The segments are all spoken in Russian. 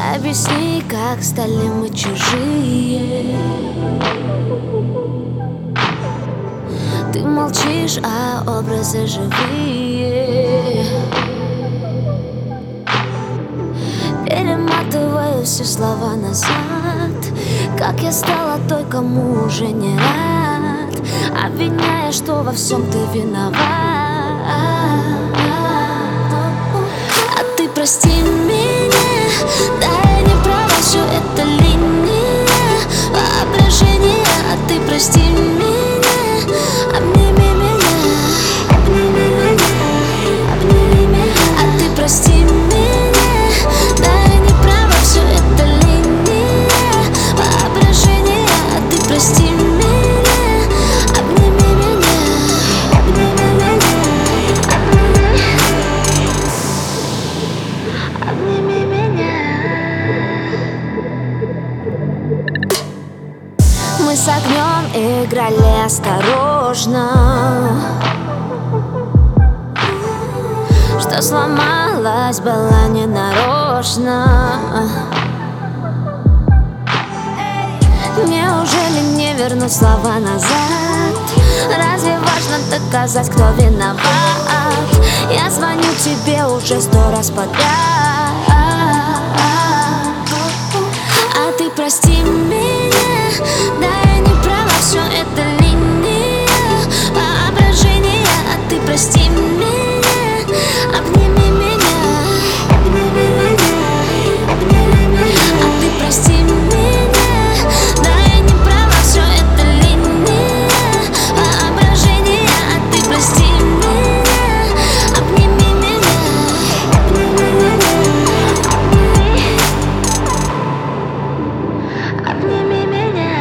Объясни, как стали мы чужие. Ты молчишь, а образы живые. Перематываю все слова назад. Как я стала той, кому уже не рад, обвиняя, что во всем ты виноват. А ты прости меня, да я не права, все это линия воображения. А ты прости меня, обними меня, обними меня, обними меня. А ты прости меня, да я не права, все это линия воображения. А ты прости меня, обними меня, обними меня, обними меня. Мы с огнем играли осторожно, что сломалась была не нарочно. Неужели не вернуть слова назад? Разве важно доказать, кто виноват? Я звоню тебе уже 100 раз подряд. А ты прости меня, да я не права, все это линия воображения. А ты прости меня, обними меня, обними меня, обними меня. А ты прости меня, да я не права, все это линия воображения. А ты прости меня, обними меня, обними меня, обними меня.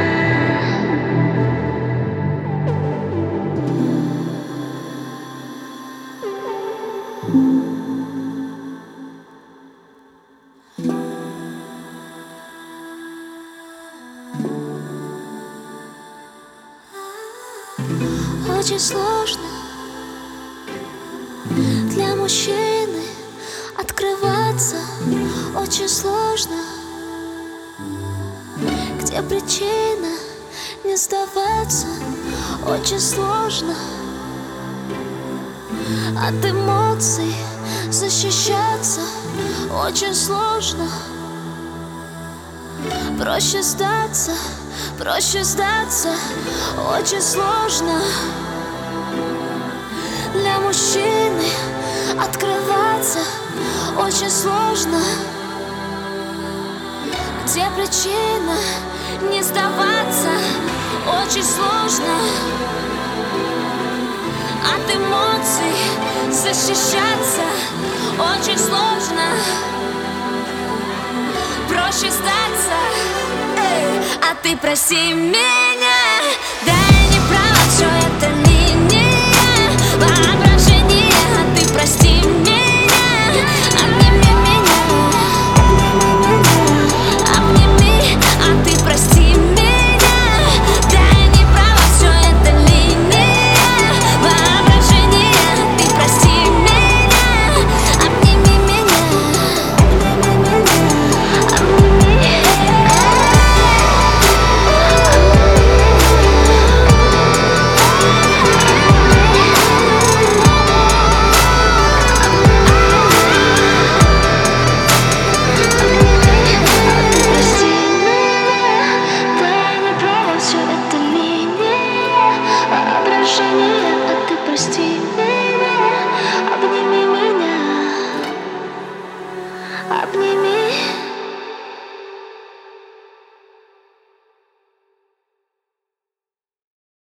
Очень сложно для мужчины открываться, очень сложно. Где причина не сдаваться, очень сложно. От эмоций защищаться очень сложно. Проще сдаться, очень сложно. Для мужчины открываться очень сложно. Где причина не сдаваться очень сложно. От эмоций защищаться очень сложно. Проще сдаться, а ты прости меня, да я не права, все это линия воображения.